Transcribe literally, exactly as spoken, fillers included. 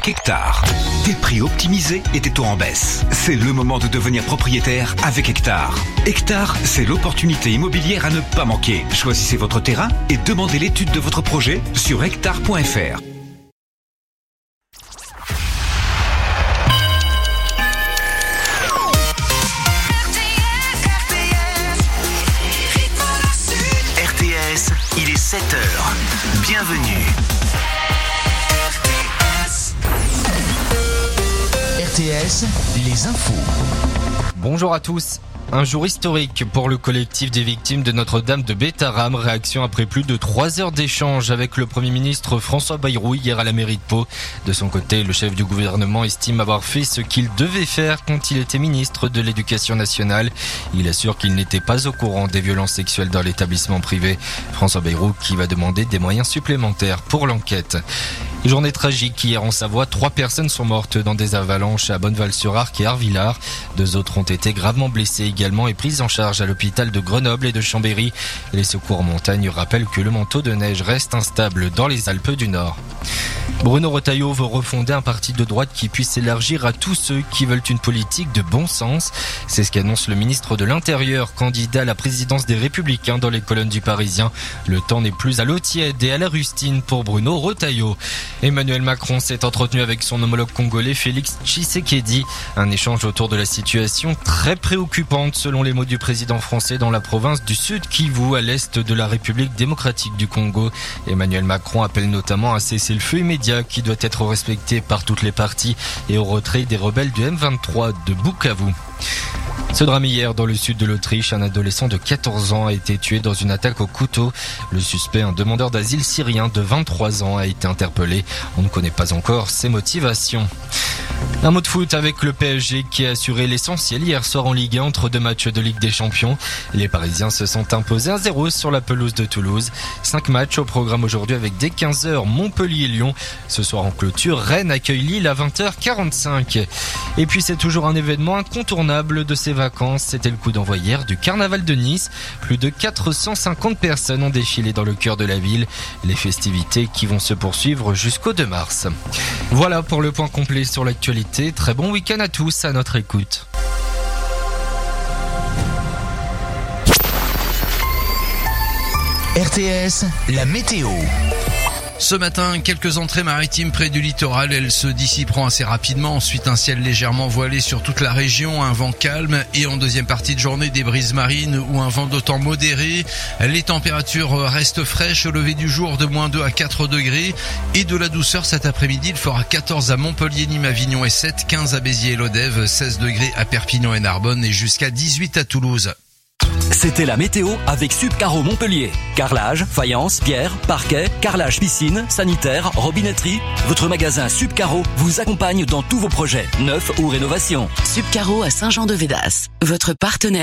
avec Hectare. Des prix optimisés et des taux en baisse. C'est le moment de devenir propriétaire avec Hectare. Hectare, c'est l'opportunité immobilière à ne pas manquer. Choisissez votre terrain et demandez l'étude de votre projet sur hectare point f r. R T S, il est sept heures. Bienvenue. R T S, les infos. Bonjour à tous. Un jour historique pour le collectif des victimes de Notre-Dame de Bétharram. Réaction après plus de trois heures d'échange avec le Premier ministre François Bayrou hier à la mairie de Pau. De son côté, le chef du gouvernement estime avoir fait ce qu'il devait faire quand il était ministre de l'Éducation nationale. Il assure qu'il n'était pas au courant des violences sexuelles dans l'établissement privé. François Bayrou qui va demander des moyens supplémentaires pour l'enquête. Journée tragique hier en Savoie, trois personnes sont mortes dans des avalanches à Bonneval-sur-Arc et Arvillard. Deux autres ont été gravement blessées également et prises en charge à l'hôpital de Grenoble et de Chambéry. Les secours en montagne rappellent que le manteau de neige reste instable dans les Alpes du Nord. Bruno Retailleau veut refonder un parti de droite qui puisse s'élargir à tous ceux qui veulent une politique de bon sens. C'est ce qu'annonce le ministre de l'Intérieur, candidat à la présidence des Républicains dans les colonnes du Parisien. Le temps n'est plus à l'eau tiède et à la rustine pour Bruno Retailleau. Emmanuel Macron s'est entretenu avec son homologue congolais Félix Tshisekedi. Un échange autour de la situation très préoccupante selon les mots du président français dans la province du Sud Kivu à l'est de la République démocratique du Congo. Emmanuel Macron appelle notamment à cesser le feu immédiat qui doit être respecté par toutes les parties et au retrait des rebelles du M vingt-trois de Bukavu. Ce drame hier dans le sud de l'Autriche, un adolescent de quatorze ans a été tué dans une attaque au couteau. Le suspect, un demandeur d'asile syrien de vingt-trois ans, a été interpellé. On ne connaît pas encore ses motivations. Un mot de foot avec le P S G qui a assuré l'essentiel hier soir en Ligue un entre deux matchs de Ligue des Champions. Les Parisiens se sont imposés un zéro sur la pelouse de Toulouse. Cinq matchs au programme aujourd'hui avec dès quinze heures Montpellier-Lyon. Ce soir en clôture, Rennes accueille Lille à vingt heures quarante-cinq. Et puis c'est toujours un événement incontournable de ces vacances. C'était le coup d'envoi hier du Carnaval de Nice. Plus de quatre cent cinquante personnes ont défilé dans le cœur de la ville. Les festivités qui vont se poursuivre jusqu'au deux mars. Voilà pour le point complet sur l'actualité. Très bon week-end à tous à notre écoute. R T S, la météo. Ce matin, quelques entrées maritimes près du littoral, elles se dissiperont assez rapidement. Ensuite, un ciel légèrement voilé sur toute la région, un vent calme et en deuxième partie de journée, des brises marines ou un vent d'autant modéré. Les températures restent fraîches au lever du jour de moins deux à quatre degrés et de la douceur cet après-midi. Il fera quatorze à Montpellier, Nîmes, Avignon et sept, quinze à Béziers et Lodève, seize degrés à Perpignan et Narbonne et jusqu'à dix-huit à Toulouse. C'était la météo avec Subcaro Montpellier. Carrelage, faïence, pierre, parquet, carrelage piscine, sanitaire, robinetterie. Votre magasin Subcaro vous accompagne dans tous vos projets, neufs ou rénovations. Subcaro à Saint-Jean-de-Védas, votre partenaire.